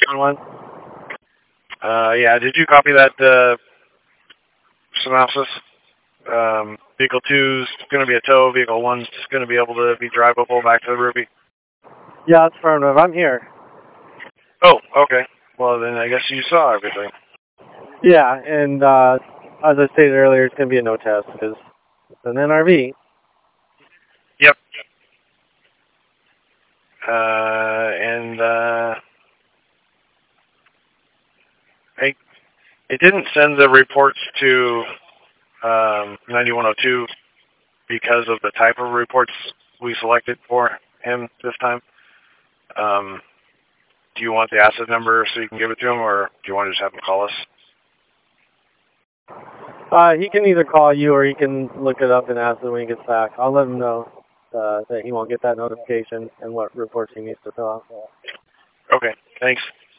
one? Yeah, did you copy that synopsis? Vehicle 2's going to be a tow. Vehicle 1's going to be able to be drivable back to the Ruby. Yeah, it's affirmative. I'm here. Oh, okay. Well, then I guess you saw everything. Yeah, and as I stated earlier, it's going to be a no test because it's an NRV. Yep. It didn't send the reports to 9102 because of the type of reports we selected for him this time. Do you want the asset number so you can give it to him, or do you want to just have him call us? He can either call you or he can look it up and ask it when he gets back. I'll let him know that he won't get that notification and what reports he needs to fill out. Okay, thanks.